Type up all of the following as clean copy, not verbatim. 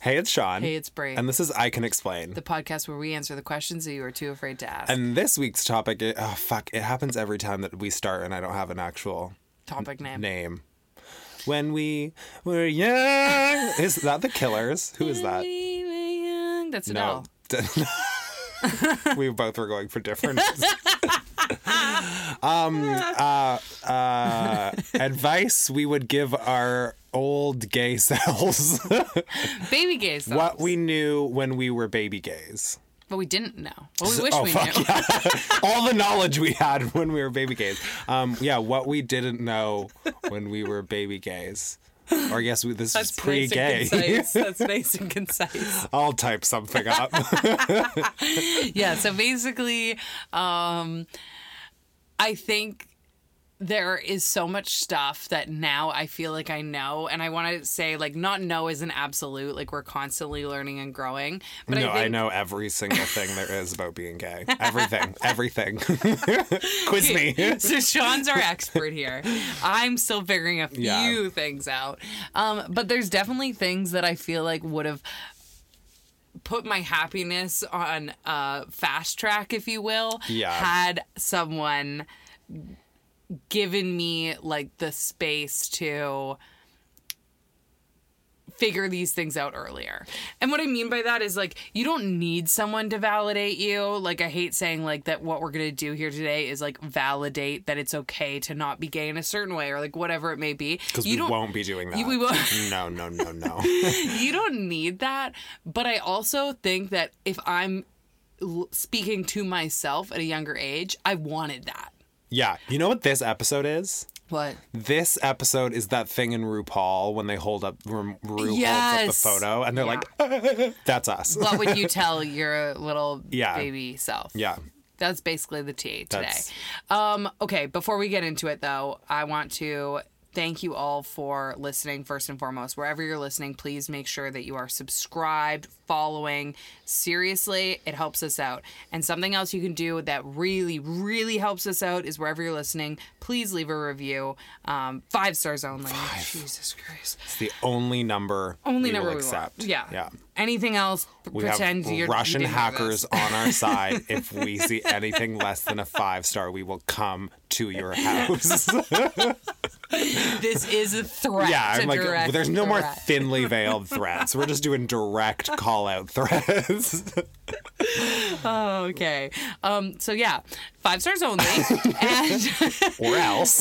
Hey, it's Sean. Hey, it's Brie. And this is I Can Explain. The podcast where we answer the questions that you are too afraid to ask. And this week's topic, it happens every time that we start and I don't have an actual topic name. When we were young. Is that The Killers? Who is that? We were young. That's Adele. We both were going for different advice we would give our old gay selves. Baby gay selves. What we knew when we were baby gays. But we didn't know. Well, we wish we knew. Yeah. All the knowledge we had when we were baby gays. What we didn't know when we were baby gays. Or I guess this is pre-gay. That's nice and concise. I'll type something up. Yeah, so basically, I think there is so much stuff that now I feel like I know, and I want to say, like, not know is an absolute, like, we're constantly learning and growing. But No, I know every single thing there is about being gay. Everything. Quiz me. So Sean's our expert here. I'm still figuring a few things out. But there's definitely things that I feel like would have put my happiness on fast track, if you will, had someone given me like the space to figure these things out earlier. And what I mean by that is, like, you don't need someone to validate you. Like, I hate saying, like, that what we're going to do here today is, like, validate that it's okay to not be gay in a certain way or, like, whatever it may be. Because we won't be doing that. We won't. No. You don't need that. But I also think that if I'm speaking to myself at a younger age, I wanted that. Yeah. You know what this episode is? What? This episode is that thing in RuPaul when they hold up, Ru holds up the photo and they're like, that's us. What would you tell your little baby self? Yeah. That's basically the tea today. Okay, before we get into it, though, I want to thank you all for listening, first and foremost. Wherever you're listening, please make sure that you are subscribed, following. Seriously, it helps us out. And something else you can do that really, really helps us out is wherever you're listening, please leave a review. 5 stars only. 5. Jesus Christ. It's the only number we will accept. Yeah. Anything else, we pretend have you're Russian hackers nervous. on our side. If we see anything less than a 5-star, we will come to your house. This is a threat. Yeah, I'm like, direct there's no more threat. thinly veiled threats. We're just doing direct call out threats. Oh, okay. So yeah, 5 stars only, and or else.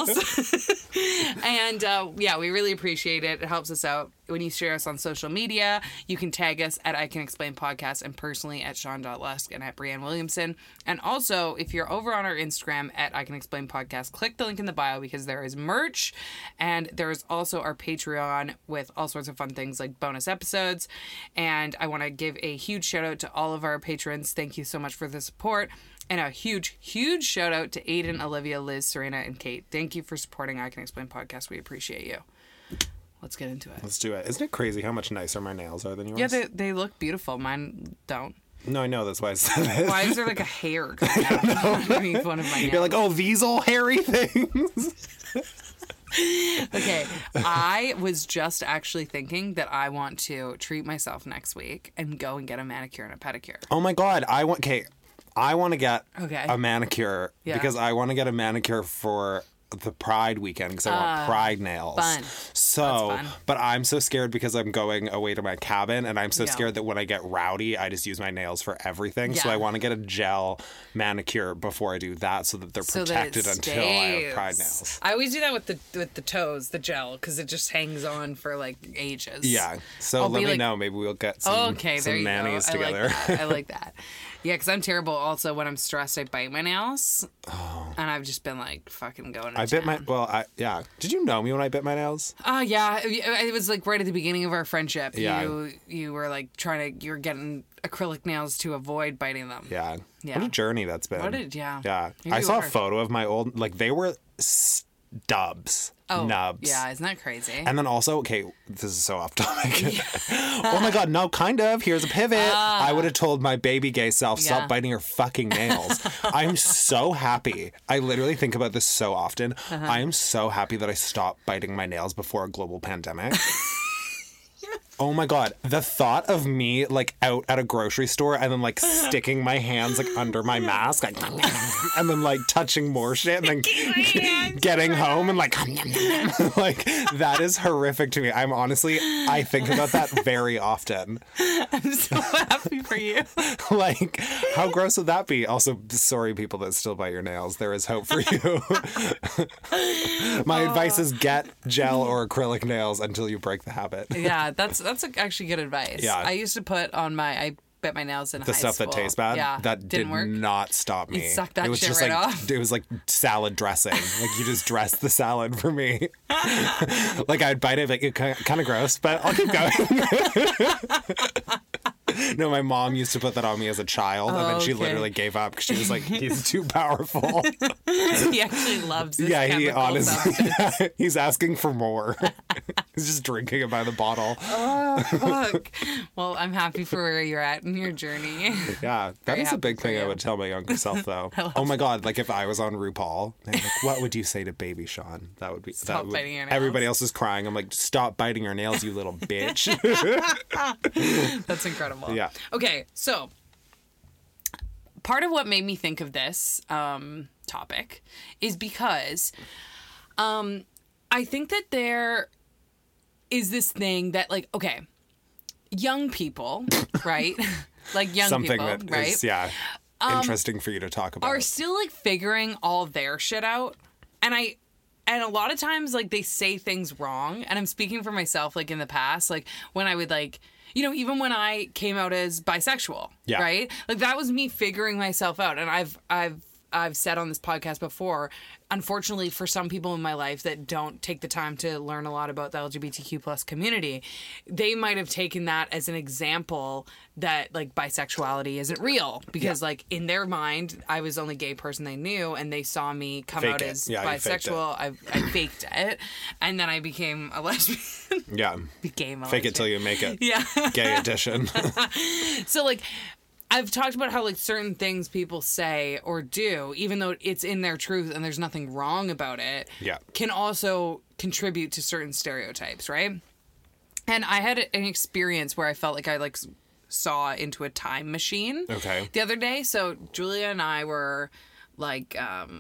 And we really appreciate it. It helps us out. When you share us on social media, you can tag us at I Can Explain Podcast and personally at Sean.Lusk and at Brianne Williamson. And also, if you're over on our Instagram at I Can Explain Podcast, click the link in the bio because there is merch and there is also our Patreon with all sorts of fun things like bonus episodes. And I want to give a huge shout out to all of our patrons. Thank you so much for the support. And a huge, huge shout out to Aiden, Olivia, Liz, Serena, and Kate. Thank you for supporting I Can Explain Podcast. We appreciate you. Let's get into it. Let's do it. Isn't it crazy how much nicer my nails are than yours? Yeah, they look beautiful. Mine don't. No, I know. That's why I said it. Why is there like a hair coming out underneath one of my nails? You're like, oh, these all hairy things. Okay, I was just actually thinking that I want to treat myself next week and go and get a manicure and a pedicure. Oh my God. I want to get a manicure because I want to get a manicure for the Pride weekend because I want Pride nails. Fun. So, but I'm so scared because I'm going away to my cabin and I'm so scared that when I get rowdy, I just use my nails for everything. Yeah. So I want to get a gel manicure before I do that so that they're protected until I have Pride nails. I always do that with the toes, the gel, because it just hangs on for like ages. Yeah. So let me know. Maybe we'll get some manis together. I like that. Yeah, because I'm terrible also when I'm stressed. I bite my nails. Oh. And I've just been like fucking going to town. Did you know me when I bit my nails? Yeah. It was like right at the beginning of our friendship. Yeah. You were like you were getting acrylic nails to avoid biting them. Yeah. What a journey that's been. Yeah. I saw a photo of my old, like they were stubs. Nubs. Yeah, isn't that crazy? And then also, okay, this is so off topic. Oh my God, no, kind of. Here's a pivot. I would have told my baby gay self, stop biting your fucking nails. I'm so happy. I literally think about this so often. I am so happy that I stopped biting my nails before a global pandemic. Oh my God. The thought of me like out at a grocery store and then like sticking my hands like under my mask, like, and then like touching more shit and then getting home and like, like that is horrific to me. I think about that very often. I'm so happy for you. Like, how gross would that be? Also, sorry, people that still bite your nails. There is hope for you. My advice is get gel or acrylic nails until you break the habit. Yeah, that's actually good advice. Yeah. I used to put on I bit my nails in high school. The stuff that tastes bad? Yeah. That did not stop me. You sucked that it was shit just right like, off. It was like salad dressing. Like, you just dressed the salad for me. Like, I'd bite it, like, kind of gross, but I'll keep going. No, my mom used to put that on me as a child, and then she literally gave up because she was like, he's too powerful. He actually loves this he honestly, substance. He's asking for more. He's just drinking it by the bottle. Oh, fuck. Well, I'm happy for where you're at in your journey. Yeah, that is a big thing I would tell my younger self, though. Oh my God, like if I was on RuPaul, like, what would you say to baby Sean? That would be... Stop biting your nails. Everybody else is crying. I'm like, stop biting your nails, you little bitch. That's incredible. Yeah. Okay, so part of what made me think of this topic is because I think that there is this thing that, like, okay, young people, right? Like young Something people, that right? is, interesting for you to talk about. Are still like figuring all their shit out. And a lot of times, like, they say things wrong. And I'm speaking for myself, like, in the past, like, when I would, like, you know, even when I came out as bisexual, right? Like, that was me figuring myself out. And I've said on this podcast before, unfortunately for some people in my life that don't take the time to learn a lot about the LGBTQ plus community, they might have taken that as an example that, like, bisexuality isn't real because, like, in their mind, I was the only gay person they knew, and they saw me come out as bisexual. I faked it, and then I became a lesbian. Yeah. Became a lesbian. Fake it till you make it. Yeah. Gay edition. So, like, I've talked about how, like, certain things people say or do, even though it's in their truth and there's nothing wrong about it, can also contribute to certain stereotypes, right? And I had an experience where I felt like I, like, saw into a time machine the other day. So Julia and I were, like,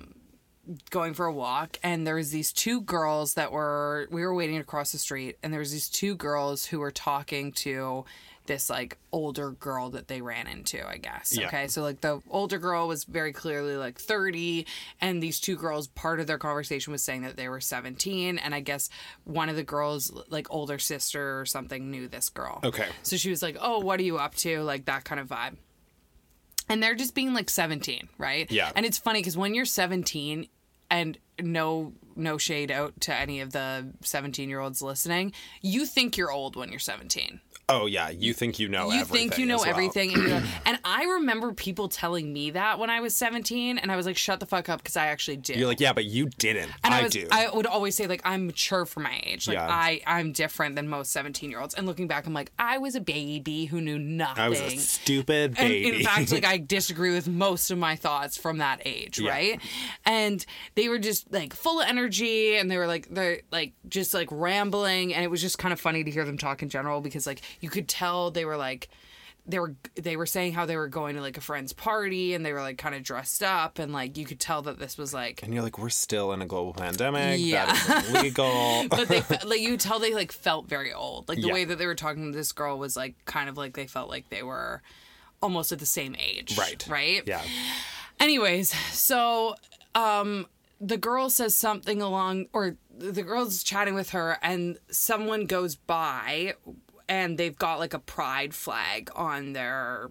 going for a walk, and there was these two girls we were waiting across the street, and there was these two girls who were talking to this, like, older girl that they ran into, I guess. Yeah. Okay. So, like, the older girl was very clearly, like, 30, and these two girls, part of their conversation was saying that they were 17, and I guess one of the girls, like, older sister or something, knew this girl. Okay. So she was like, oh, what are you up to? Like, that kind of vibe. And they're just being, like, 17, right? Yeah. And it's funny because when you're 17, and no shade out to any of the 17-year-olds listening, you think you're old when you're 17. Oh, yeah. You think you know everything. You think you know everything. And I remember people telling me that when I was 17, and I was like, shut the fuck up, because I actually did. You're like, yeah, but you didn't. And I do. I would always say, like, I'm mature for my age. Like, I'm different than most 17-year-olds. And looking back, I'm like, I was a baby who knew nothing. I was a stupid baby. And in fact, like, I disagree with most of my thoughts from that age, right? And they were just, like, full of energy, and they're just, like, rambling, and it was just kind of funny to hear them talk in general, because, like, you could tell they were like, they were saying how they were going to, like, a friend's party, and they were, like, kind of dressed up, and, like, you could tell that this was, like... And you're like, we're still in a global pandemic. Yeah. That is illegal. But they, like, you could tell they, like, felt very old. Like, the way that they were talking to this girl was, like, kind of like they felt like they were almost at the same age. Right. Right? Yeah. Anyways, so... the girl says something or the girl's chatting with her, and someone goes by, and they've got, like, a pride flag on their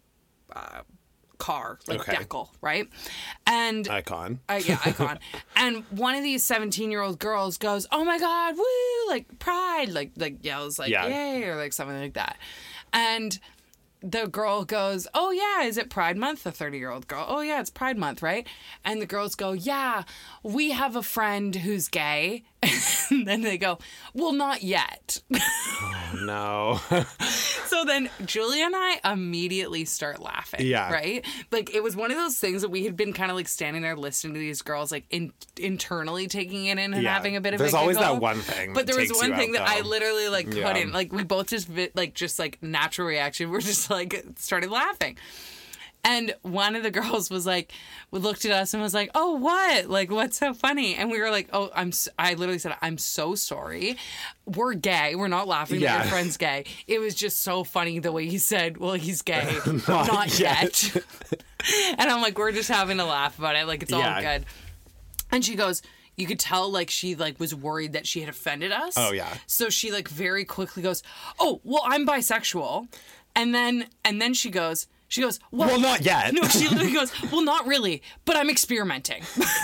car, like, decal, right? And icon. Icon. And one of these 17-year-old girls goes, "Oh my God, woo!" Like, pride, like yells, like, "Yay!" or like something like that. And the girl goes, "Oh yeah, is it Pride Month?" The 30-year-old girl, "Oh yeah, it's Pride Month, right?" And the girls go, "Yeah, we have a friend who's gay." And then they go, "Well, not yet." Oh, no. So So then Julia and I immediately start laughing. Yeah. Right? Like, it was one of those things that we had been kind of like standing there listening to these girls, like internally taking it in and having a bit of a There's giggle. always that one thing. But there was one thing that I literally like Yeah. couldn't. Like, we both just natural reaction. We're just like started laughing. And one of the girls was like, looked at us and was like, "Oh, what? Like, what's so funny?" And we were like, "Oh, I literally said, I'm so sorry. We're gay. We're not laughing that your friend's gay. It was just so funny the way he said, well, he's gay. not yet." And I'm like, we're just having a laugh about it. Like, it's all good. And she goes, you could tell, like, she, like, was worried that she had offended us. Oh, yeah. So she, like, very quickly goes, "Oh, well, I'm bisexual." And then she goes, well, not yet. No, she literally goes, "Well, not really, but I'm experimenting."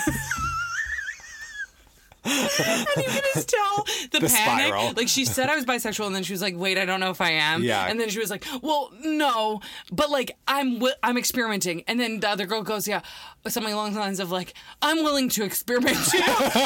And you can just tell the panic. Spiral. Like, she said I was bisexual, and then she was like, "Wait, I don't know if I am." Yeah. And then she was like, "Well, no, but like I'm experimenting." And then the other girl goes, "Yeah, something along the lines of like, I'm willing to experiment too."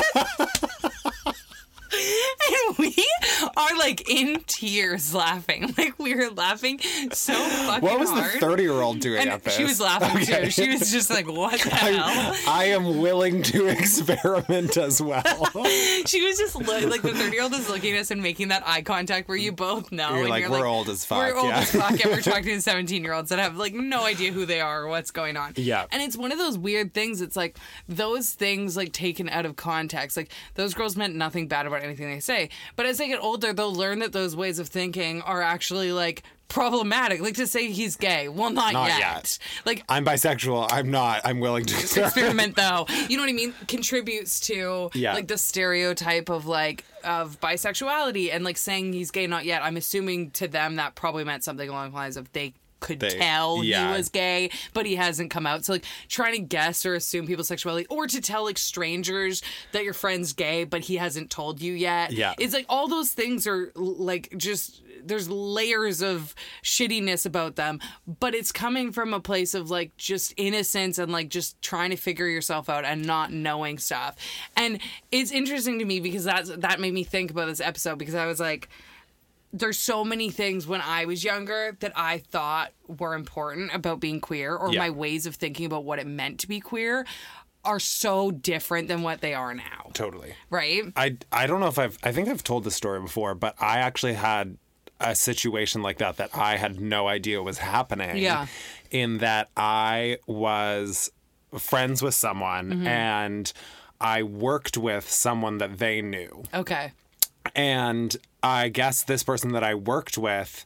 And we are like in tears laughing. Like, we were laughing so fucking hard. What was the 30-year-old doing And at this? she was laughing too. She was just like, "What the hell?" I am willing to experiment as well. She was just like the 30-year-old is looking at us and making that eye contact where you both know. You're and like, we're old as fuck. We're old Yeah. as fuck, and we're talking to 17-year-olds that have like no idea who they are or what's going on. Yeah. And it's one of those weird things. It's like those things like taken out of context. Like, those girls meant nothing bad about anything they say. But as they get older, they'll learn that those ways of thinking are actually like problematic. Like, to say he's gay, well, not yet. Like, I'm bisexual. I'm not. I'm willing to experiment though. You know what I mean? Contributes to Yeah. like the stereotype of like of bisexuality, and like saying he's gay, not yet. I'm assuming to them that probably meant something along the lines of they could tell he was gay, but he hasn't come out. So like trying to guess or assume people's sexuality, or to tell like strangers that your friend's gay, but he hasn't told you yet. Yeah. It's like all those things are like just, there's layers of shittiness about them, but it's coming from a place of like just innocence and like just trying to figure yourself out and not knowing stuff. And it's interesting to me because that made me think about this episode, because I was like, there's so many things when I was younger that I thought were important about being queer, or my ways of thinking about what it meant to be queer are so different than what they are now. Totally. Right? I don't know if I think I've told this story before, but I actually had a situation like that I had no idea was happening. Yeah. In that I was friends with someone and I worked with someone that they knew. Okay. And I guess this person that I worked with,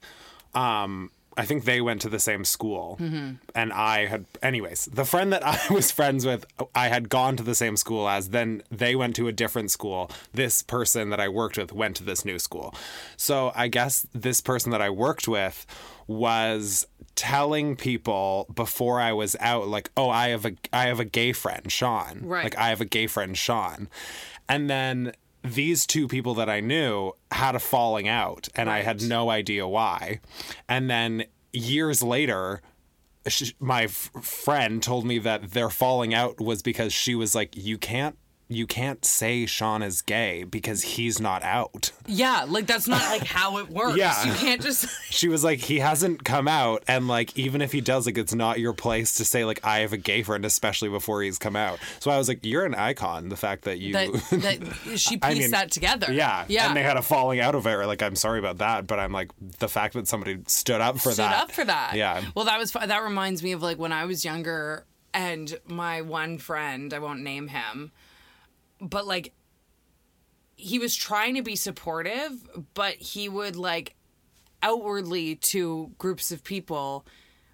I think they went to the same school. And I had, anyways, the friend that I was friends with, I had gone to the same school as. Then they went to a different school. This person that I worked with went to this new school. So I guess this person that I worked with was telling people before I was out, like, "Oh, I have a gay friend, Sean." Right. Like, I have a gay friend, Sean. And then these two people that I knew had a falling out, and I had no idea why. And then years later, my friend told me that their falling out was because she was like, you can't say Sean is gay because he's not out. Yeah, like that's not like how it works. Yeah. You can't just... She was like, he hasn't come out, and like even if he does, like it's not your place to say like I have a gay friend, especially before he's come out. So I was like, you're an icon. The fact that you that she pieced that together. Yeah. Yeah. And they had a falling out of it. Like, I'm sorry about that, but I'm like, the fact that somebody stood up for that. Yeah. Well, that reminds me of like when I was younger, and my one friend, I won't name him, but like he was trying to be supportive, but he would like outwardly to groups of people,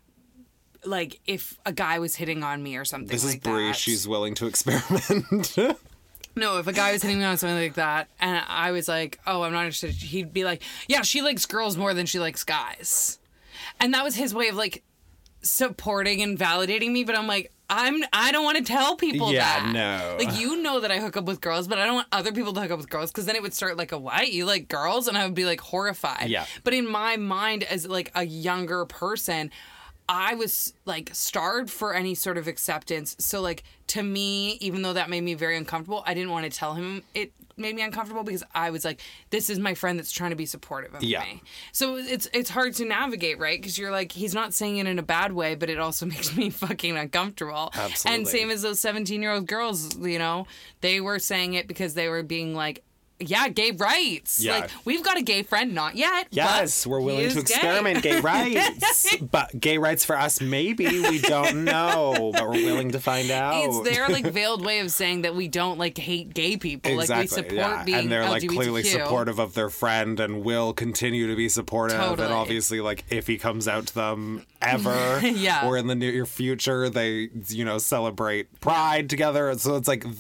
like if a guy was hitting on me or something This like is Bree. that. She's willing to experiment. No, if a guy was hitting me on something like that and I was like, "Oh, I'm not interested," he'd be like, "Yeah, she likes girls more than she likes guys." And that was his way of like supporting and validating me, but I'm like, I don't want to tell people that. No. Like, you know that I hook up with girls, but I don't want other people to hook up with girls, because then it would start like a, "What? You like girls?" And I would be like horrified. Yeah. But in my mind as like a younger person, I was like starved for any sort of acceptance. So like to me, even though that made me very uncomfortable, I didn't want to tell him it made me uncomfortable because I was like, this is my friend that's trying to be supportive of me. So it's hard to navigate, right? Because you're like, he's not saying it in a bad way, but it also makes me fucking uncomfortable. Absolutely. And same as those 17-year-old girls, you know, they were saying it because they were being like, yeah, gay rights. Yeah. Like, we've got a gay friend, not yet. Yes, we're willing to experiment gay rights. But gay rights for us, maybe. We don't know, but we're willing to find out. It's their, like, veiled way of saying that we don't, like, hate gay people. Exactly, like, we support being and they're, LGBTQ. like, clearly supportive of their friend and will continue to be supportive. Totally. And obviously, like, if he comes out to them ever or in the near future, they, you know, celebrate Pride together. So it's like...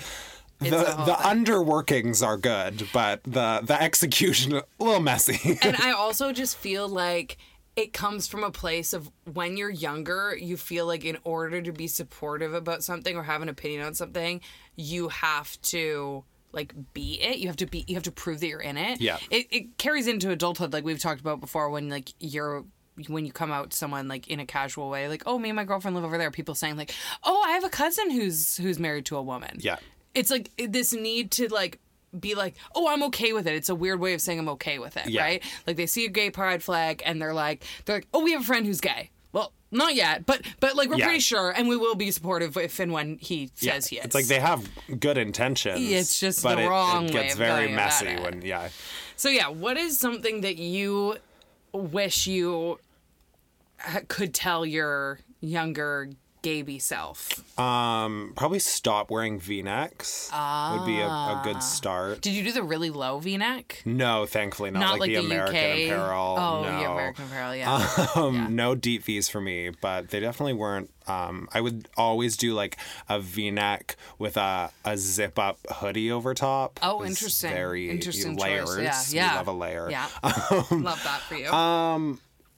The underworkings are good, but the execution a little messy. And I also just feel like it comes from a place of when you're younger, you feel like in order to be supportive about something or have an opinion on something, you have to like be it. You have to prove that you're in it. Yeah. It carries into adulthood, like we've talked about before, when you come out to someone like in a casual way, like, oh, me and my girlfriend live over there. People saying like, oh, I have a cousin who's married to a woman. Yeah. It's like this need to like be like, oh, I'm okay with it. It's a weird way of saying I'm okay with it, right? Like they see a gay pride flag and they're like, oh, we have a friend who's gay. Well, not yet, but like we're pretty sure, and we will be supportive if and when he says he is. It's like they have good intentions. It's just the wrong way. It gets very messy when So what is something that you wish you could tell your younger Gaby self? Probably stop wearing V-necks would be a good start. Did you do the really low V-neck? No, thankfully not like the American UK? Apparel. Oh, no. the American Apparel, yeah. No deep V's for me, but they definitely weren't. I would always do like a V-neck with a zip-up hoodie over top. Oh, interesting. Very interesting layers. Choice. Yeah. We love a layer. Yeah. Love that for you.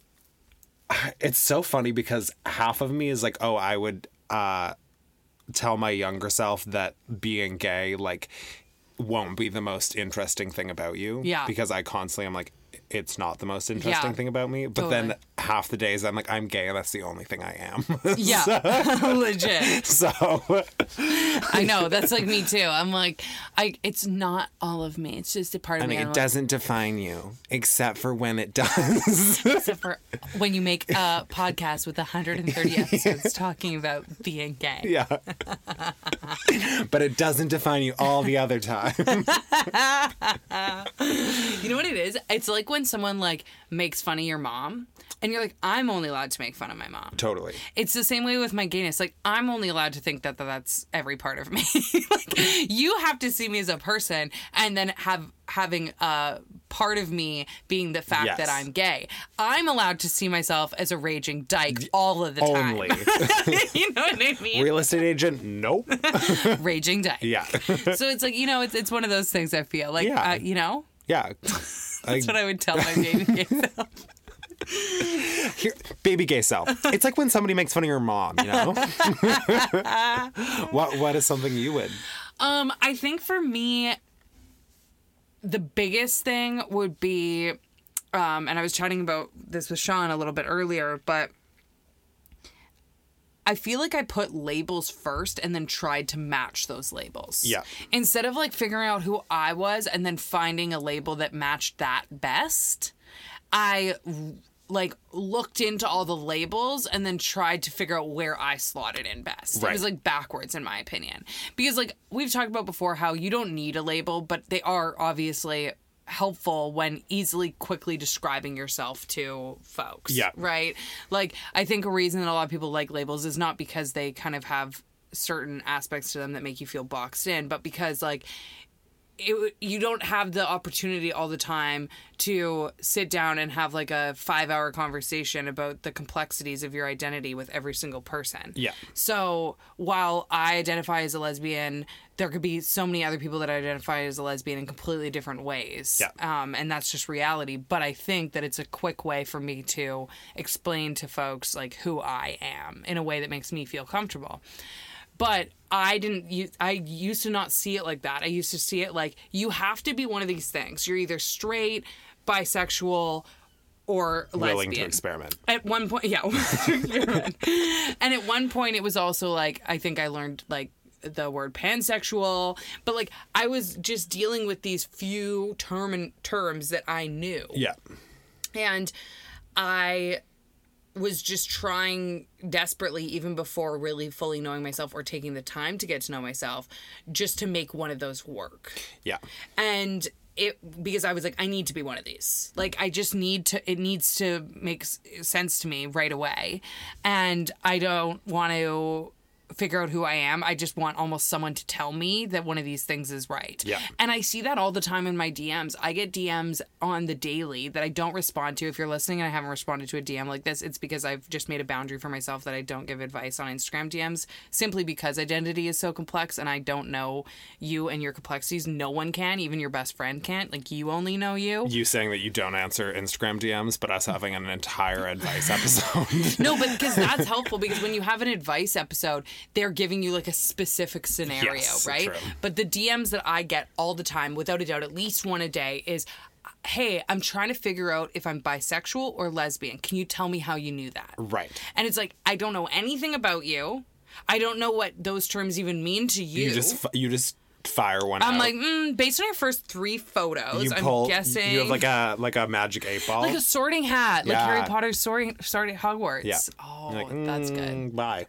It's so funny because half of me is like, oh, I would tell my younger self that being gay, like, won't be the most interesting thing about you. Yeah. Because I constantly am like, it's not the most interesting thing about me. But then half the days I'm like, I'm gay and that's the only thing I am. Yeah. Legit. So. I know. That's like me too. I'm like, it's not all of me. It's just a part of me. It doesn't define you, except for when it does. Except for when you make a podcast with 130 episodes talking about being gay. Yeah. But it doesn't define you all the other time. You know what it is? It's like when someone like makes fun of your mom and you're like, I'm only allowed to make fun of my mom. Totally. It's the same way with my gayness. Like, I'm only allowed to think that that's every part of me. Like, you have to see me as a person and then having a part of me being the fact that I'm gay. I'm allowed to see myself as a raging dyke all of the time. Only. You know what I mean? Real estate agent? Nope. Raging dyke. Yeah. So it's like, it's one of those things I feel like, you know? Yeah. That's what I would tell my baby gay self. Here, baby gay self. It's like when somebody makes fun of your mom, you know? What is something you would? I think for me, the biggest thing would be, and I was chatting about this with Sean a little bit earlier, but I feel like I put labels first and then tried to match those labels. Yeah. Instead of like figuring out who I was and then finding a label that matched that best, I like looked into all the labels and then tried to figure out where I slotted in best. Right. It was like backwards in my opinion. Because like we've talked about before how you don't need a label, but they are obviously helpful when quickly describing yourself to folks. Yeah. Right? Like, I think a reason that a lot of people like labels is not because they kind of have certain aspects to them that make you feel boxed in, but because, like, you don't have the opportunity all the time to sit down and have like a 5-hour conversation about the complexities of your identity with every single person. Yeah. So while I identify as a lesbian, there could be so many other people that identify as a lesbian in completely different ways. Yeah. And that's just reality. But I think that it's a quick way for me to explain to folks like who I am in a way that makes me feel comfortable. But I used to not see it like that. I used to see it like, you have to be one of these things. You're either straight, bisexual, or lesbian. Willing to experiment. At one point, yeah. And at one point it was also like, I think I learned like the word pansexual, but like I was just dealing with these few terms that I knew. Yeah. And I was just trying desperately, even before really fully knowing myself or taking the time to get to know myself, just to make one of those work. Yeah. And because I was like, I need to be one of these. Like, I just it needs to make sense to me right away. And I don't want to figure out who I am. I just want almost someone to tell me that one of these things is right. Yeah. And I see that all the time in my DMs. I get DMs on the daily that I don't respond to. If you're listening and I haven't responded to a DM like this, it's because I've just made a boundary for myself that I don't give advice on Instagram DMs, simply because identity is so complex and I don't know you and your complexities. No one can, even your best friend can't. Like, you only know you. You saying that you don't answer Instagram DMs, but us having an entire advice episode. No, but because that's helpful, because when you have an advice episode, they're giving you like a specific scenario, yes, right? True. But the DMs that I get all the time, without a doubt, at least one a day, is, hey, I'm trying to figure out if I'm bisexual or lesbian. Can you tell me how you knew that? Right. And it's like, I don't know anything about you. I don't know what those terms even mean to you. You just fire one out. I'm like, based on your first 3 photos, I'm guessing you have like a magic 8 ball, like a sorting hat, like Harry Potter's sorting Hogwarts. Yeah. Oh, like, that's good. Bye.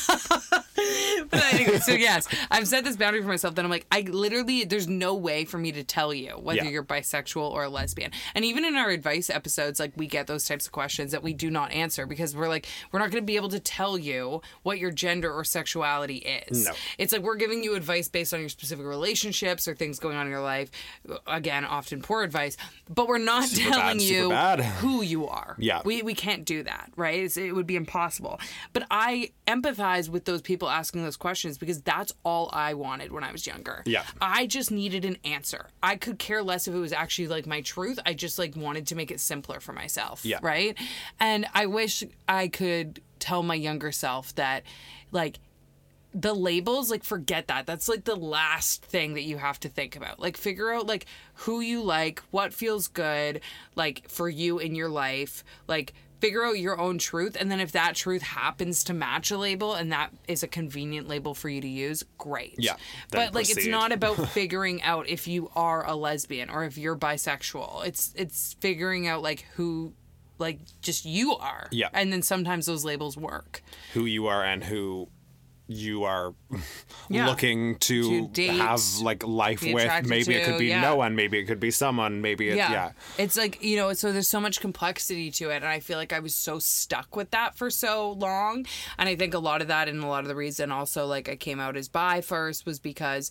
But anyway, so yes, I've set this boundary for myself that I'm like, I literally, there's no way for me to tell you whether you're bisexual or a lesbian. And even in our advice episodes, like, we get those types of questions that we do not answer, because we're like, we're not going to be able to tell you what your gender or sexuality is. No. It's like, we're giving you advice based on your specific relationships or things going on in your life. Again, often poor advice, but we're not telling you who you are. Yeah. We can't do that, right? It would be impossible. But I empathize with those people asking those questions, because that's all I wanted when I was younger. Yeah. I just needed an answer. I could care less if it was actually like my truth. I just like wanted to make it simpler for myself. Yeah. Right? And I wish I could tell my younger self that, like, the labels, like, forget that. That's like the last thing that you have to think about. Like, figure out like who you like, what feels good, like, for you in your life. Like, figure out your own truth, and then if that truth happens to match a label and that is a convenient label for you to use, great. Yeah. But like, it's not about figuring out if you are a lesbian or if you're bisexual. It's figuring out like who, like, just you are. Yeah. And then sometimes those labels work. Who you are and who you are Yeah. looking to date, have like life be with. attracted Maybe it could be to, no one, maybe it could be someone, maybe it, yeah. It's like, you know, so there's so much complexity to it, and I feel like I was so stuck with that for so long. And I think a lot of that, and a lot of the reason also, like, I came out as bi first, was because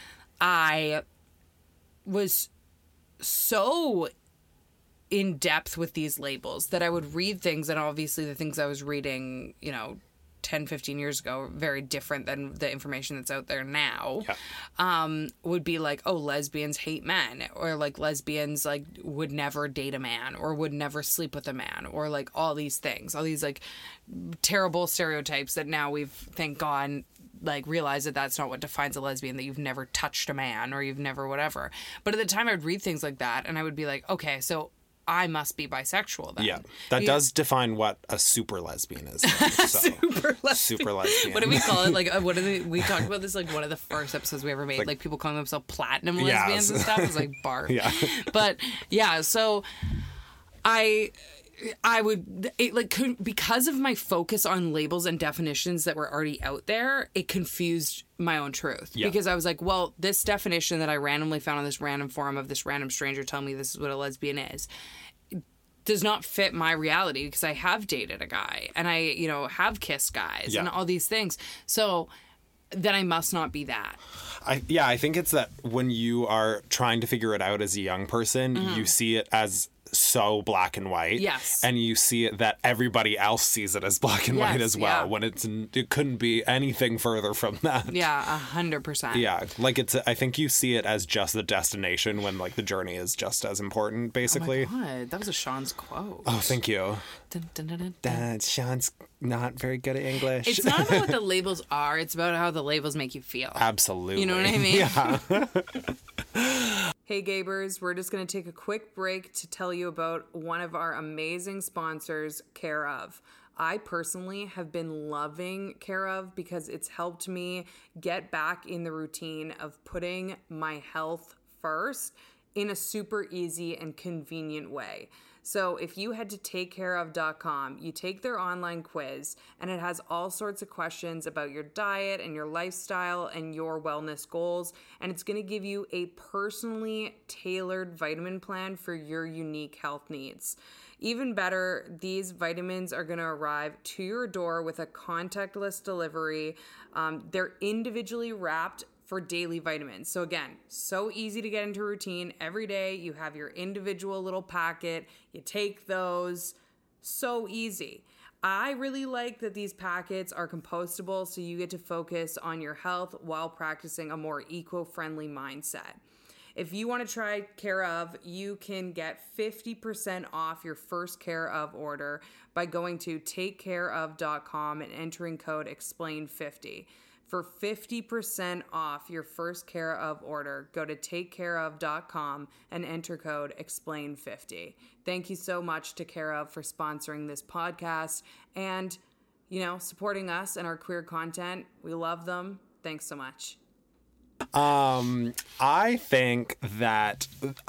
I was so in depth with these labels that I would read things, and obviously the things I was reading, you know, 10, 15 years ago, are very different than the information that's out there now. Yeah. Would be like, oh, lesbians hate men, or like lesbians like would never date a man, or would never sleep with a man, or like all these things, all these like terrible stereotypes that now we've, thank God, like realized that that's not what defines a lesbian, that you've never touched a man or you've never whatever. But at the time I would read things like that and I would be like, okay, so I must be bisexual then. Yeah. That does define what a super lesbian is. Then, so. Super lesbian. What do we call it? Like, we talked about this, like, one of the first episodes we ever made, like people calling themselves platinum lesbians and stuff. It was like barf. Yeah. But yeah, so I would, it like, because of my focus on labels and definitions that were already out there, it confused my own truth. Yeah. Because I was like, well, this definition that I randomly found on this random forum of this random stranger telling me this is what a lesbian is, does not fit my reality, because I have dated a guy and I, you know, have kissed guys and all these things. So then I must not be that. I think it's that when you are trying to figure it out as a young person, you see it as so black and white. Yes. And you see it that everybody else sees it as black and white as well, when it couldn't be anything further from that. Yeah, 100%. Yeah, like I think you see it as just the destination when like the journey is just as important, basically. Oh my God, that was a Sean's quote. Oh, thank you. Dun, dun, dun, dun. Sean's not very good at English. It's not about what the labels are, it's about how the labels make you feel. Absolutely. You know what I mean? Yeah. Hey Gabers, we're just going to take a quick break to tell you about one of our amazing sponsors, Care of. I personally have been loving Care of because it's helped me get back in the routine of putting my health first in a super easy and convenient way. So if you head to takecareof.com, you take their online quiz, and it has all sorts of questions about your diet and your lifestyle and your wellness goals, and it's going to give you a personally tailored vitamin plan for your unique health needs. Even better, these vitamins are going to arrive to your door with a contactless delivery. They're individually wrapped for daily vitamins. So again, so easy to get into routine. Every day you have your individual little packet. You take those. So easy. I really like that these packets are compostable, so you get to focus on your health while practicing a more eco-friendly mindset. If you want to try Care of, you can get 50% off your first Care of order by going to takecareof.com and entering code EXPLAIN50. For 50% off your first Care of order, go to takecareof.com and enter code EXPLAIN50. Thank you so much to Care of for sponsoring this podcast and, supporting us and our queer content. We love them. Thanks so much. I think that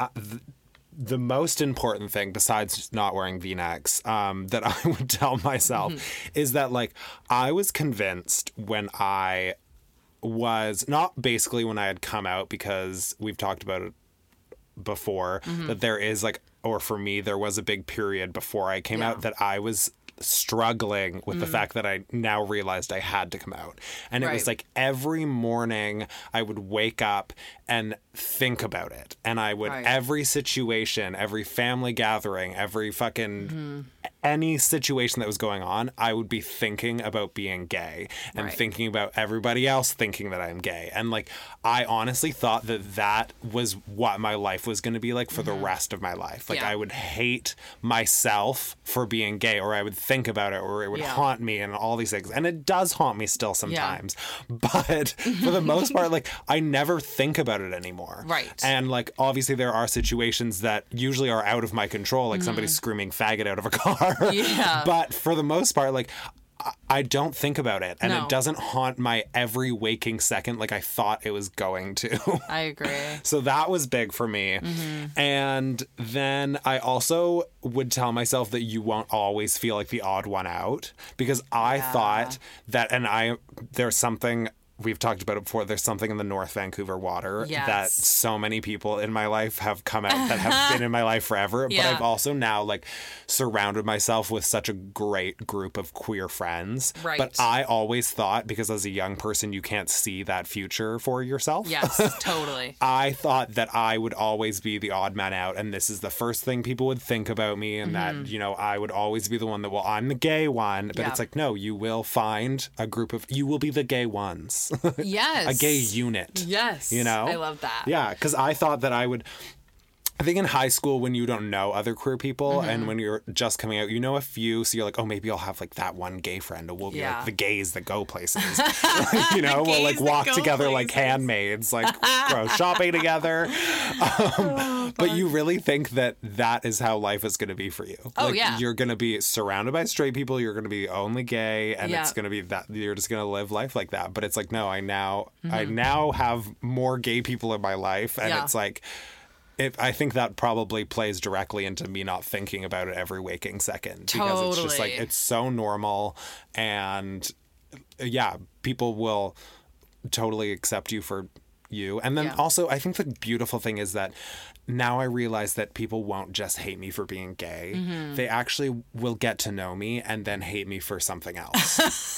the most important thing, besides not wearing V-necks, that I would tell myself is that, I was convinced when I was, not basically when I had come out, because we've talked about it before, that there is, or for me, there was a big period before I came out that I was struggling with the fact that I now realized I had to come out. And it was every morning I would wake up and think about it. And I would, every situation, every family gathering, every fucking any situation that was going on, I would be thinking about being gay and thinking about everybody else thinking that I'm gay. And I honestly thought that was what my life was going to be like for the rest of my life. I would hate myself for being gay, or I would think about it, or it would haunt me and all these things. And it does haunt me still sometimes. But for the most part, I never think about it anymore. Right. And obviously there are situations that usually are out of my control, somebody screaming faggot out of a car. Yeah. But for the most part, I don't think about it, and it doesn't haunt my every waking second like I thought it was going to. I agree. So that was big for me. And then I also would tell myself that you won't always feel like the odd one out, because I thought that, and there's something, we've talked about it before, there's something in the North Vancouver water that so many people in my life have come out that have been in my life forever. But I've also now surrounded myself with such a great group of queer friends. Right. But I always thought, because as a young person, you can't see that future for yourself. Yes, totally. I thought that I would always be the odd man out, and this is the first thing people would think about me, and that, I would always be the one that, I'm the gay one. But it's no, you will find a group of, you will be the gay ones. Yes. A gay unit. Yes. I love that. Yeah, because I thought that I think in high school, when you don't know other queer people and when you're just coming out, you know a few, so you're oh, maybe I'll have that one gay friend, or we'll be the gays that go places. We'll walk together like handmaids, go shopping together. But you really think that is how life is going to be for you. You're going to be surrounded by straight people, you're going to be only gay, and it's going to be that you're just going to live life like that. But it's no, I now have more gay people in my life, and it's I think that probably plays directly into me not thinking about it every waking second. Because it's just it's so normal, and people will totally accept you for you. And then also, I think the beautiful thing is that now I realize that people won't just hate me for being gay. They actually will get to know me and then hate me for something else.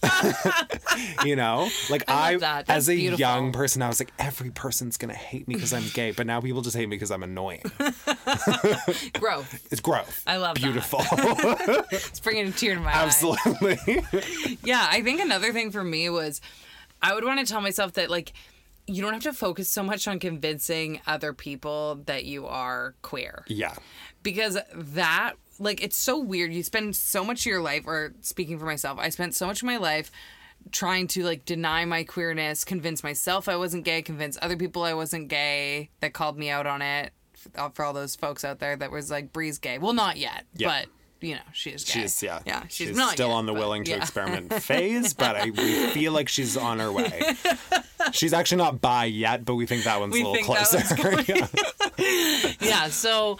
I as a young person, I was every person's gonna hate me because I'm gay, but now people just hate me because I'm annoying. Growth. It's growth. I love beautiful. That. It's bringing a tear to my eye. Absolutely. Yeah, I think another thing for me was I would want to tell myself that you don't have to focus so much on convincing other people that you are queer. Yeah. Because that, it's so weird. You spend so much of your life, or speaking for myself, I spent so much of my life trying to like deny my queerness, convince myself I wasn't gay, convince other people I wasn't gay that called me out on it. For all those folks out there that was like, Bree's gay. Well, not yet, but you know, she is gay. She's not still yet, on the willing to experiment phase, but we feel like she's on her way. She's actually not bi yet, but we think that one's a little closer. Yeah, so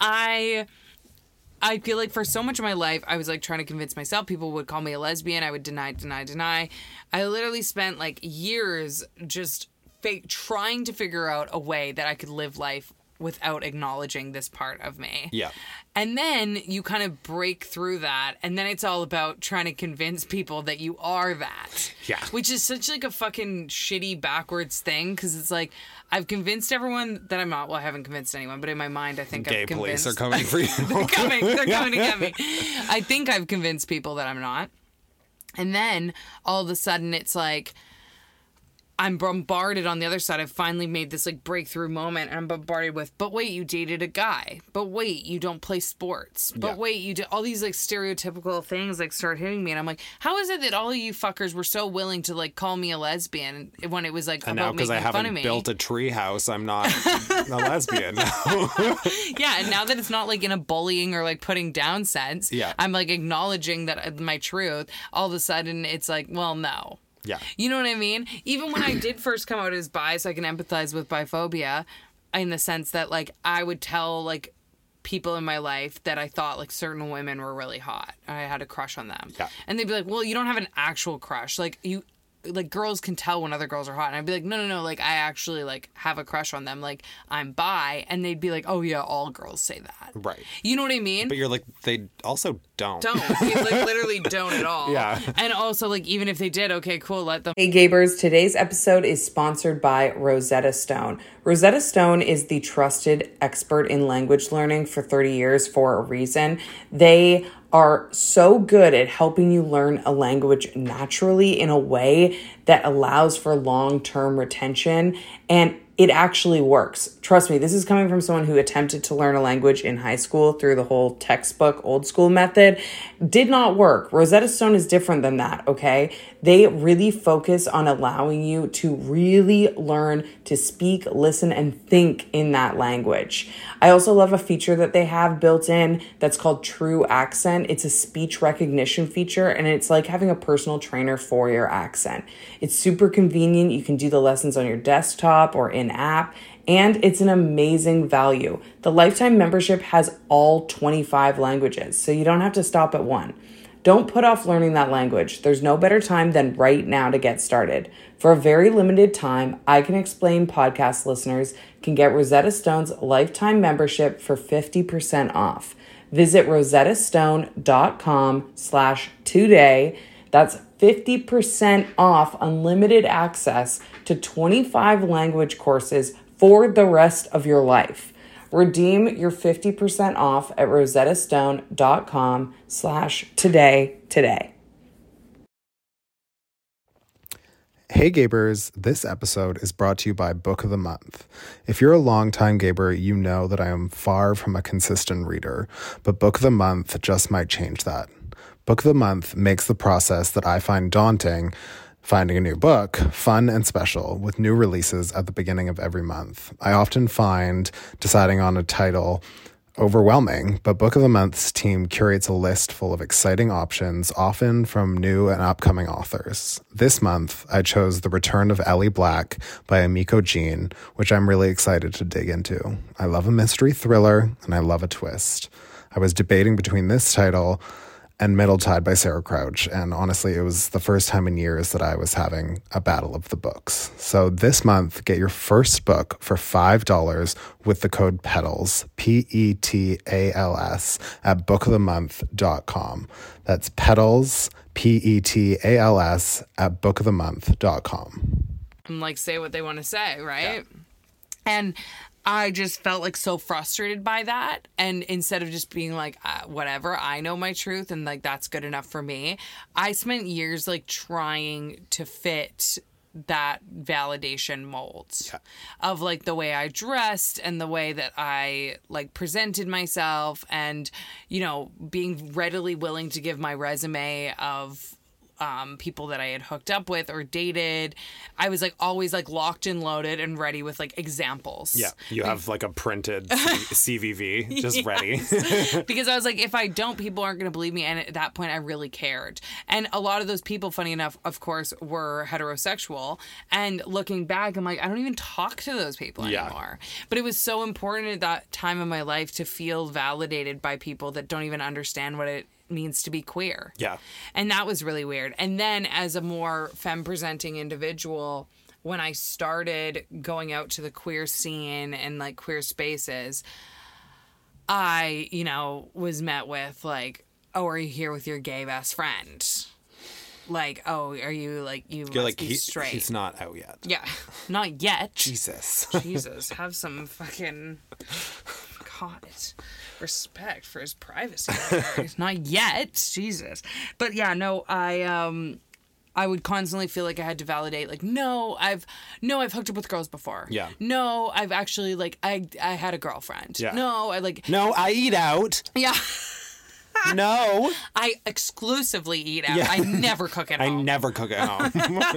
I feel like for so much of my life, I was like trying to convince myself. People would call me a lesbian. I would deny. I literally spent like years just trying to figure out a way that I could live life without acknowledging this part of me. Yeah. And then you kind of break through that, and then it's all about trying to convince people that you are that. Yeah. Which is such like a fucking shitty backwards thing, because it's like, I've convinced everyone that I'm not. Well, I haven't convinced anyone, but in my mind, I think I've convinced. Gay police are coming for you. They're coming to get me. I think I've convinced people that I'm not. And then all of a sudden it's like, I'm bombarded on the other side. I've finally made this like breakthrough moment, and I'm bombarded with, but wait, you dated a guy. But wait, you don't play sports. But wait, you do all these like stereotypical things like start hitting me, and I'm like, how is it that all of you fuckers were so willing to like call me a lesbian when it was like and about now because I haven't built a tree house, I'm not a lesbian. Yeah, and now that it's not like in a bullying or like putting down sense, I'm like acknowledging that my truth. All of a sudden, it's like, well, no. Yeah. You know what I mean? Even when I did first come out as bi, so I can empathize with biphobia in the sense that, like, I would tell, like, people in my life that I thought, like, certain women were really hot. I had a crush on them. Yeah. And they'd be like, well, you don't have an actual crush. Like, girls can tell when other girls are hot. And I'd be like, no, like, I actually, like, have a crush on them. Like, I'm bi. And they'd be like, oh, yeah, all girls say that. Right. You know what I mean? But you're like, they also don't. They like, literally don't at all. Yeah. And also, like, even if they did, okay, cool, let them. Hey, Gabers. Today's episode is sponsored by Rosetta Stone. Rosetta Stone is the trusted expert in language learning for 30 years for a reason. They are so good at helping you learn a language naturally in a way that allows for long-term retention, and it actually works. Trust me, this is coming from someone who attempted to learn a language in high school through the whole textbook old school method. Did not work. Rosetta Stone is different than that, okay? They really focus on allowing you to really learn to speak, listen, and think in that language. I also love a feature that they have built in that's called True Accent. It's a speech recognition feature, and it's like having a personal trainer for your accent. It's super convenient. You can do the lessons on your desktop or in-app, and it's an amazing value. The lifetime membership has all 25 languages, so you don't have to stop at one. Don't put off learning that language. There's no better time than right now to get started. For a very limited time, I Can Explain podcast listeners can get Rosetta Stone's lifetime membership for 50% off. Visit rosettastone.com/today. That's 50% off unlimited access to 25 language courses for the rest of your life. Redeem your 50% off at rosettastone.com/today today. Hey Gabers, this episode is brought to you by Book of the Month. If you're a longtime Gaber, you know that I am far from a consistent reader, but Book of the Month just might change that. Book of the Month makes the process that I find daunting, finding a new book, fun and special, with new releases at the beginning of every month. I often find deciding on a title overwhelming, but Book of the Month's team curates a list full of exciting options, often from new and upcoming authors. This month, I chose The Return of Ellie Black by Emiko Jean, which I'm really excited to dig into. I love a mystery thriller, and I love a twist. I was debating between this title and Middle Tide by Sarah Crouch, and honestly, it was the first time in years that I was having a battle of the books. So this month, get your first book for $5 with the code PETALS, PETALS, at bookofthemonth.com. That's PETALS, PETALS, at bookofthemonth.com. Like, say what they want to say, right? Yeah. And I just felt like so frustrated by that. And instead of just being like, whatever, I know my truth and like that's good enough for me, I spent years like trying to fit that validation mold of like the way I dressed and the way that I like presented myself, and, you know, being readily willing to give my resume of people that I had hooked up with or dated. I was like always like locked and loaded and ready with like examples. Yeah, you have like a printed CVV just ready. Because I was like, if I don't, people aren't going to believe me. And at that point, I really cared. And a lot of those people, funny enough, of course, were heterosexual. And looking back, I'm like, I don't even talk to those people anymore. But it was so important at that time in my life to feel validated by people that don't even understand what it means to be queer. Yeah. And that was really weird. And then as a more femme presenting individual, when I started going out to the queer scene and like queer spaces, I, you know, was met with like, oh, are you here with your gay best friend? Like, oh, are you like, you You're must like, be straight. He's not out yet. Yeah. Not yet. Jesus. Jesus. Have some fucking, God, respect for his privacy. Not yet. Jesus. But yeah, no, I would constantly feel like I had to validate, like, no, I've hooked up with girls before. Yeah. No, I've actually, like, I had a girlfriend. Yeah. No, No, I eat out. Yeah. No. I exclusively eat out. Yeah. I never cook at home. I never cook at home.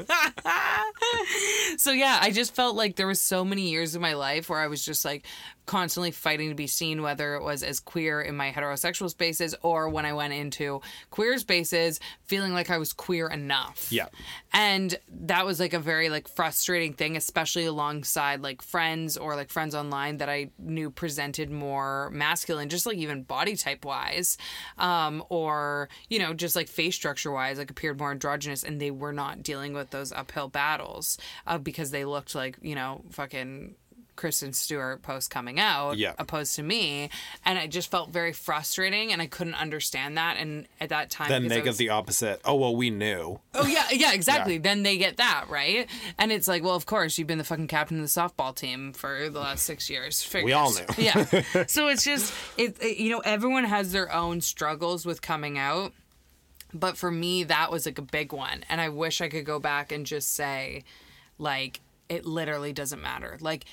So yeah, I just felt like there was so many years of my life where I was just like constantly fighting to be seen, whether it was as queer in my heterosexual spaces or when I went into queer spaces, feeling like I was queer enough. Yeah. And that was like a very like frustrating thing, especially alongside like friends or like friends online that I knew presented more masculine, just like even body type wise, or, you know, just like face structure wise, like appeared more androgynous, and they were not dealing with those uphill battles because they looked like, you know, fucking Kristen Stewart post coming out, opposed to me, and it just felt very frustrating, and I couldn't understand that. And at that time, then they get the opposite. Oh well, we knew. Oh yeah, exactly. Yeah. Then they get that, right? And it's like, well, of course, you've been the fucking captain of the softball team for the last 6 years. Figures. We all knew. Yeah. So it's just, you know, everyone has their own struggles with coming out, but for me, that was like a big one, and I wish I could go back and just say, like, it literally doesn't matter, like.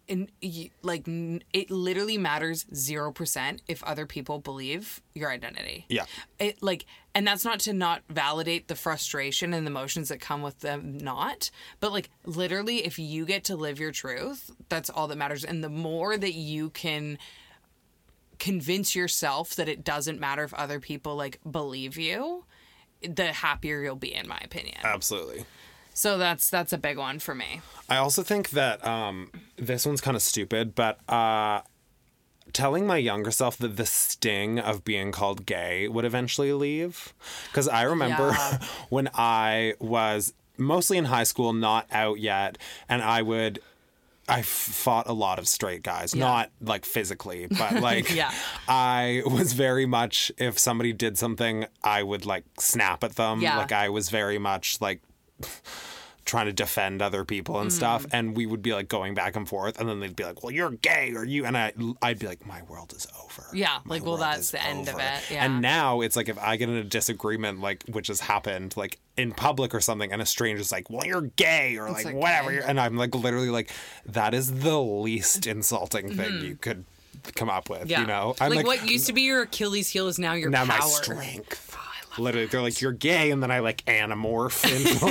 It literally matters 0% if other people believe your identity. Yeah. And that's not to not validate the frustration and the emotions that come with them not, but like literally if you get to live your truth, that's all that matters. And the more that you can convince yourself that it doesn't matter if other people like believe you, the happier you'll be, in my opinion. Absolutely. So that's a big one for me. I also think that this one's kind of stupid, but telling my younger self that the sting of being called gay would eventually leave. Because I remember when I was mostly in high school, not out yet, and I fought a lot of straight guys, not like physically, but like I was very much, if somebody did something, I would like snap at them. Yeah. Like I was very much like trying to defend other people and stuff, and we would be like going back and forth, and then they'd be like, well, you're gay, or you, and I'd be like, my world is over. Yeah, like, well, that's the end of it. Yeah. And now it's like if I get in a disagreement, like, which has happened like in public or something, and a stranger's like, well, you're gay, or like whatever, and I'm like literally like, that is the least insulting thing you could come up with. You know, I'm like what used to be your Achilles heel is now your power. My strength. Literally, they're like, you're gay, and then I like anamorph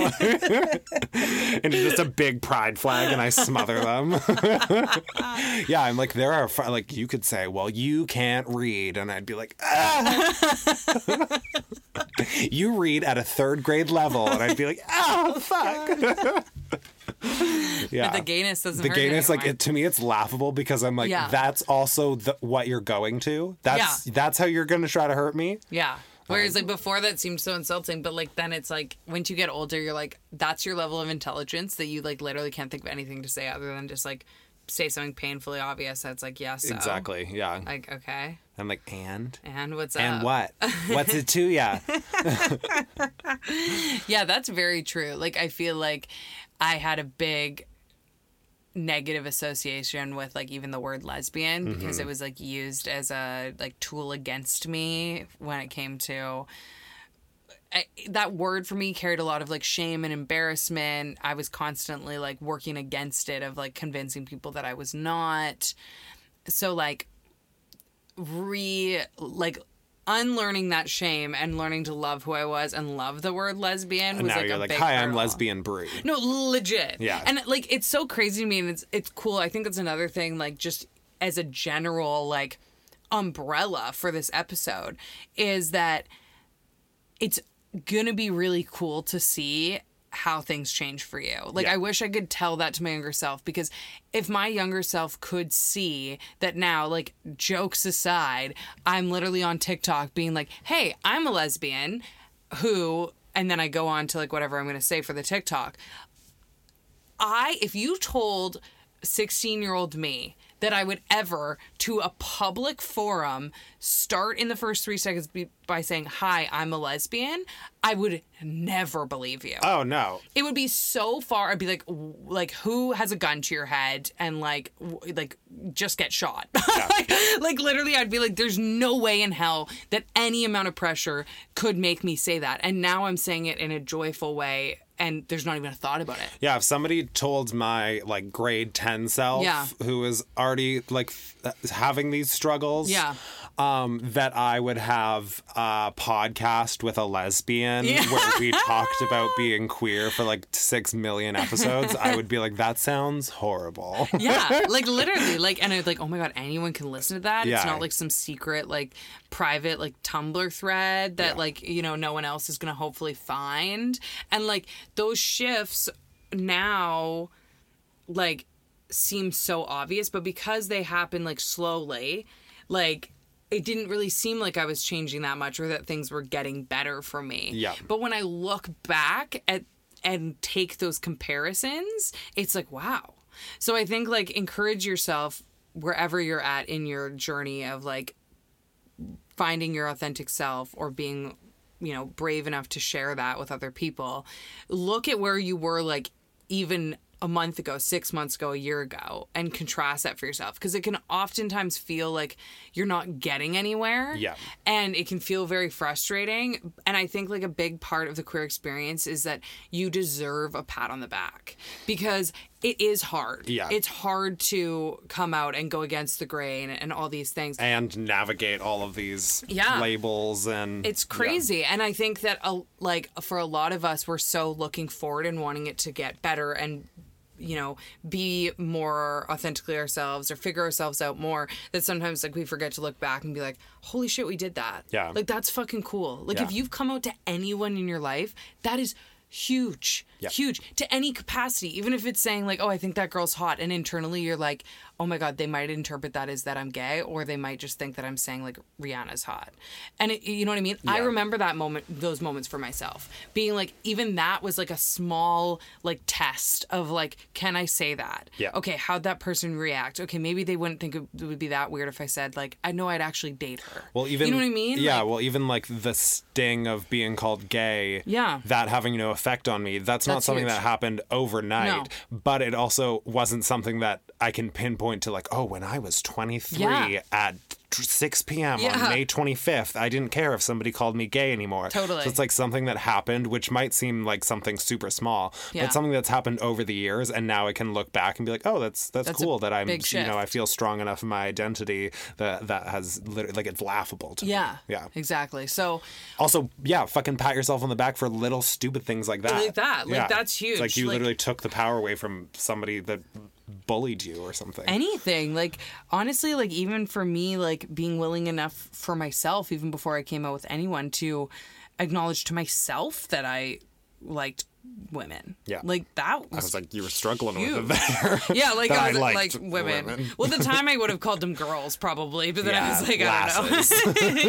into just a big pride flag, and I smother them. Yeah, I'm like, there are like, you could say, well, you can't read, and I'd be like, ah. You read at a 3rd grade level, and I'd be like, oh fuck. Yeah, but the gayness doesn't. The hurt gayness, anymore. like, to me, it's laughable because I'm like, that's also what you're going to. That's how you're going to try to hurt me. Yeah. Whereas, like, before that seemed so insulting, but, like, then it's, like, once you get older, you're, like, that's your level of intelligence that you, like, literally can't think of anything to say other than just, like, say something painfully obvious that's, like, yes, so. Exactly, yeah. Like, okay. I'm like, and? And what's up? And what? What's it to ya? Yeah, that's very true. Like, I feel like I had a big negative association with like even the word lesbian because it was like used as a like tool against me when it came to that word. For me carried a lot of like shame and embarrassment. I was constantly like working against it, of like convincing people that I was not. So like unlearning that shame and learning to love who I was and love the word lesbian was now like you're a like, big hi, hurdle. I'm lesbian Brie. No, legit. Yeah. And like it's so crazy to me, and it's cool. I think that's another thing, like just as a general like umbrella for this episode, is that it's gonna be really cool to see how things change for you. Like, I wish I could tell that to my younger self, because if my younger self could see that now, like, jokes aside, I'm literally on TikTok being like, hey, I'm a lesbian who, and then I go on to like whatever I'm going to say for the TikTok. If you told 16-year-old me that I would ever, to a public forum, start in the first 3 seconds by saying, hi, I'm a lesbian, I would never believe you. Oh, no. It would be so far. I'd be like, who has a gun to your head and like just get shot? Yeah. like literally, I'd be like, there's no way in hell that any amount of pressure could make me say that. And now I'm saying it in a joyful way, and there's not even a thought about it. Yeah, if somebody told my like grade 10 self, who is already like having these struggles, that I would have a podcast with a lesbian where we talked about being queer for like 6 million episodes, I would be like, that sounds horrible. Yeah, like literally, like, and I'd like, oh my God, anyone can listen to that. Yeah. It's not like some secret, like private, like Tumblr thread that like, you know, no one else is going to hopefully find. And like those shifts now, like, seem so obvious, but because they happen like slowly, like, it didn't really seem like I was changing that much or that things were getting better for me. Yeah. But when I look back at and take those comparisons, it's like, wow. So I think like encourage yourself wherever you're at in your journey of like finding your authentic self or being, you know, brave enough to share that with other people. Look at where you were like even a month ago, 6 months ago, a year ago, and contrast that for yourself. Because it can oftentimes feel like you're not getting anywhere. Yeah. And it can feel very frustrating. And I think like a big part of the queer experience is that you deserve a pat on the back. Because it is hard. Yeah. It's hard to come out and go against the grain and all these things. And navigate all of these labels and... It's crazy. Yeah. And I think that like for a lot of us, we're so looking forward and wanting it to get better and, you know, be more authentically ourselves or figure ourselves out more, that sometimes like we forget to look back and be like, holy shit, we did that. Yeah. Like that's fucking cool. Like if you've come out to anyone in your life, that is huge. Huge to any capacity, even if it's saying like, oh, I think that girl's hot, and internally you're like, oh my God, they might interpret that as that I'm gay, or they might just think that I'm saying like Rihanna's hot. And you know what I mean? I remember those moments for myself being like, even that was like a small like test of like, can I say that? Okay, how'd that person react? Okay, maybe they wouldn't think it would be that weird if I said like, I know I'd actually date her. Well, even, you know what I mean? Yeah, like, well, even like the sting of being called gay, that having no effect on me, that's not something huge. that happened overnight, but it also wasn't something that I can pinpoint to like, oh, when I was 23 at 6 p.m. on May 25th, I didn't care if somebody called me gay anymore. Totally. So it's like something that happened, which might seem like something super small, but something that's happened over the years, and now I can look back and be like, oh, that's cool that I'm, you know, I feel strong enough in my identity that has literally, like, it's laughable to me. Yeah. Exactly. So also, fucking pat yourself on the back for little stupid things like that. Like that's huge. It's like you literally took the power away from somebody that bullied you or something. Anything. Like, honestly, like, even for me, like, being willing enough for myself, even before I came out with anyone, to acknowledge to myself that I liked women. Like, that was I was like, you were struggling huge. with it there. Yeah, like, I was liked like women. Well, at the time I would have called them girls, probably, but then I was like, lasses.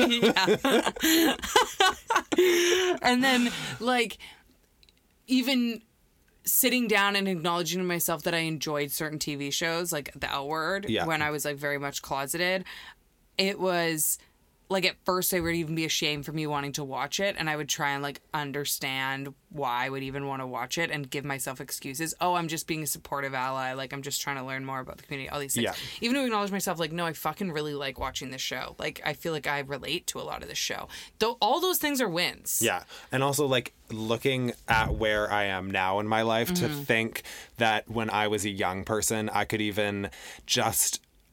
I don't know. And then, like, even sitting down and acknowledging to myself that I enjoyed certain TV shows, like The L Word, when I was like very much closeted, it was like at first I would even be ashamed for me wanting to watch it, and I would try and like understand why I would even want to watch it and give myself excuses. Oh, I'm just being a supportive ally, like I'm just trying to learn more about the community, all these things. Even to acknowledge myself, like, no, I fucking really like watching this show. Like, I feel like I relate to a lot of this show. Though all those things are wins. Yeah. And also, like, looking at where I am now in my life, to think that when I was a young person, I could even just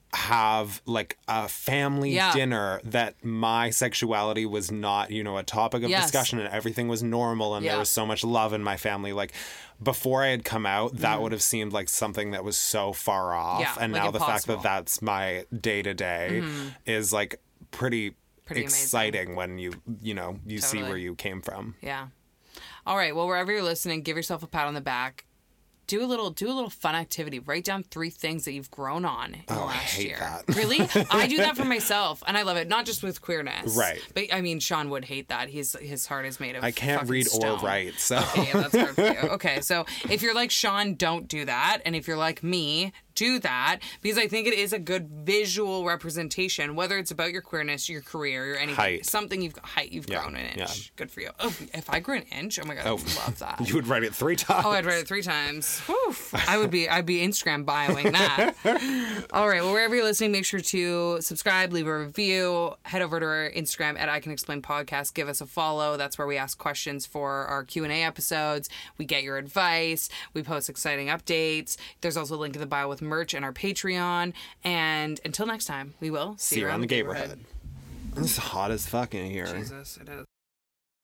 have like a family dinner that my sexuality was not, you know, a topic of discussion, and everything was normal, and there was so much love in my family. Like, before I had come out, that would have seemed like something that was so far off. And like now the fact that that's my day to day is like pretty exciting when you see where you came from. Yeah. All right. Well, wherever you're listening, give yourself a pat on the back. Do a little fun activity. Write down 3 things that you've grown on in the last year. That. Really? I do that for myself, and I love it. Not just with queerness, right? But I mean, Sean would hate that. His heart is made of. I can't read stone. or write, so okay, yeah, that's hard for you. Okay, so if you're like Sean, don't do that, and if you're like me, do that, because I think it is a good visual representation, whether it's about your queerness, your career, or anything. Height. Something you've grown an inch. Yeah. Good for you. Oh, if I grew an inch, oh my God, I would love that. You would write it 3 times. Oh, I'd write it 3 times. Whew. I'd be Instagram bioing that. All right, well, wherever you're listening, make sure to subscribe, leave a review, head over to our Instagram at I Can Explain Podcast, give us a follow. That's where we ask questions for our Q&A episodes. We get your advice. We post exciting updates. There's also a link in the bio with merch and our Patreon. And until next time, we will see you around the neighborhood. It's hot as fuck in here. Jesus, it is.